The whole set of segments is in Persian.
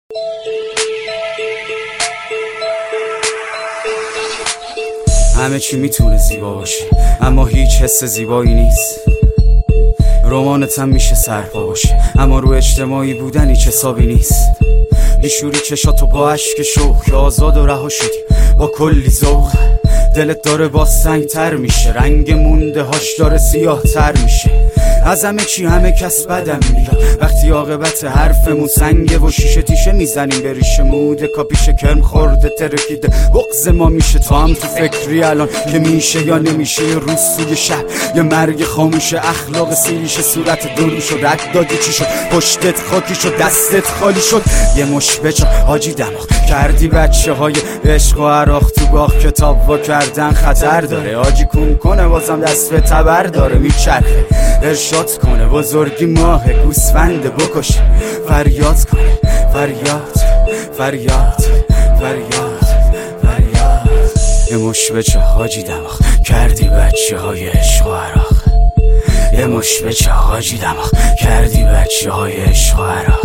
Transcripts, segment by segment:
همه چی میتونه زیبا باشه اما هیچ حس زیبایی نیست. رمانت هم میشه سرپا باشه اما رو اجتماعی بودن هیچ حسابی نیست. میشوری چشاتو با عشق شوق که آزاد و رها شدی با کلی ذوق. دلت داره با سنگ تر میشه، رنگ مونده هاش داره سیاه تر میشه. از همه چی همه کس بدم میاد وقتی عاقبت حرفمون سنگه و شیشه تیشه میزنیم به ریشه موده. کاپیشه کرم خورده ترکیده بغض ما میشه. تو هم تو فکری الان که میشه یا نمیشه. یه روز توی شب یه مرگ خاموشه، اخلاق سیریشه، صورت دلو شد، رد دادی چی شد، پشتت خاکی شد، دستت خالی شد. یه مش بجا حاجی دماغ کردی بچه های عشق و عراق تو باغ. کتاب وا کردن خطر داره، حاجی کون کنه بازم دست به تبر داره. میچرخه ارشاد کنه بزرگی ماه گوسفند بکشه. فریاد کنه فریاد فریاد فریاد فریاد. یه مش بچه حاجی دماغ کردی بچه های عشق و عراق. یه مش بچه حاجی دماغ کردی بچه های عشق و عراق.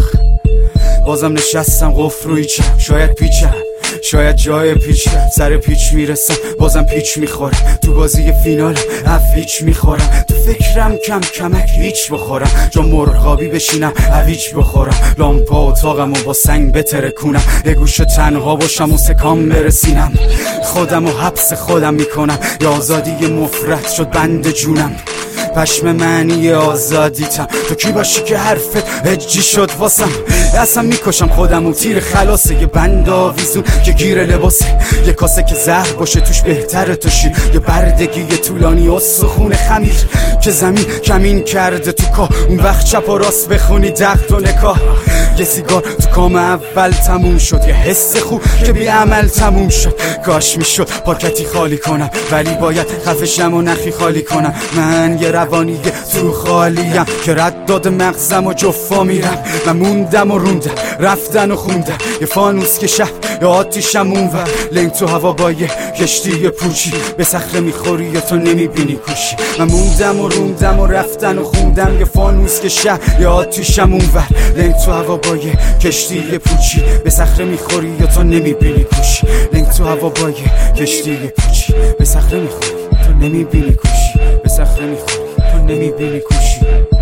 بازم نشستم قفل روی چم، شاید پیچم شاید جای پیچ سر پیچ میرسم بازم پیچ میخورم. تو بازی فینال افیچ میخورم. تو فکرم کم کمک هیچ بخورم. جا مرغابی بشینم هویچ بخورم. لامپا اتاقم و با سنگ بترکونم. یه گوشه تنها باشم و سکام برسینم. خودم و حبس خودم میکنم. یا آزادی مفرد شد بند جونم. پشم معنی آزادیتم. تو کی باشی که حرفت هجی شد واسم. اصلا میکشم خودم و تیر خلاصه. یه بند آویزون که گیر لباسه. یه کاسه که زهر باشه توش بهتره تو شیر. یه بردگی یه طولانی استخون خمیر که زمین کمین کرده تو کاه. اون وقت چپ و راست بخونی دقت و نکاه. یه سیگار تو کام اول تموم شد. یه حس خوب که بی عمل تموم شد. کاش میشد پاکتی خالی کنم ولی باید خفشم و نخی خالی کنم. من یه روانی تو خالیم که رد داد مغزم و جفا میرم. من موندم و روندم رفتن و خوندم. یه فانوس که شب یه آتیشم اونور. لنگ تو هوا با یه کشتی پوچی به صخره میخوری یا تو نمیبینی کوشی. من موندم و روندم و رفتن و خوندم. یه فانوس که شب یه آتیشم اونور. لنگ تو هوا با یه کشتی پوچی به صخره میخوری یا تو نمیبینی کوشی. لنگ تو هوا با یه کشتی پوچی به صخره میخوری تو نمیبینی کوشی. به صخره میخوری تو نمیبینی کوشی.